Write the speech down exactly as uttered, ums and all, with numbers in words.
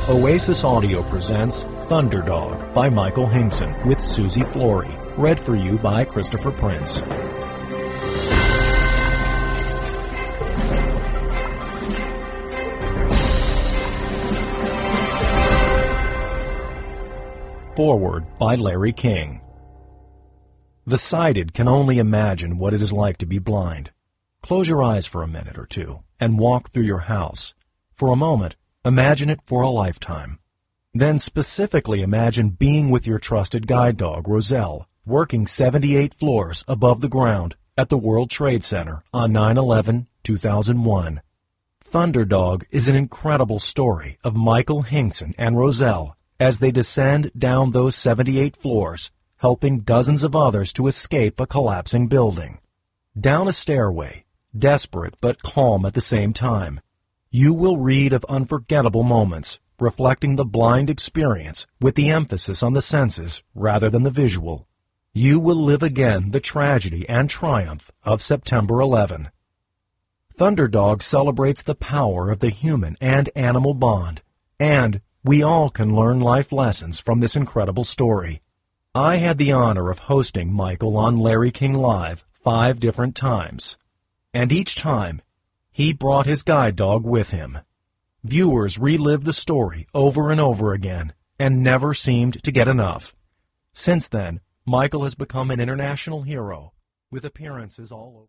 Oasis Audio presents Thunderdog by Michael Hingson with Susie Flory, read for you by Christopher Prince. Foreword by Larry King. The sighted can only imagine what it is like to be blind. Close your eyes for a minute or two and walk through your house. For a moment, imagine it for a lifetime. Then specifically imagine being with your trusted guide dog, Roselle, working seventy-eight floors above the ground at the World Trade Center on nine eleven two thousand one. Thunderdog is an incredible story of Michael Hingson and Roselle as they descend down those seventy-eight floors, helping dozens of others to escape a collapsing building. Down a stairway, desperate but calm at the same time, you will read of unforgettable moments, reflecting the blind experience with the emphasis on the senses rather than the visual. You will live again the tragedy and triumph of September eleventh. Thunderdog celebrates the power of the human and animal bond, and we all can learn life lessons from this incredible story. I had the honor of hosting Michael on Larry King Live five different times, and each time, he brought his guide dog with him. Viewers relived the story over and over again and never seemed to get enough. Since then, Michael has become an international hero with appearances all over.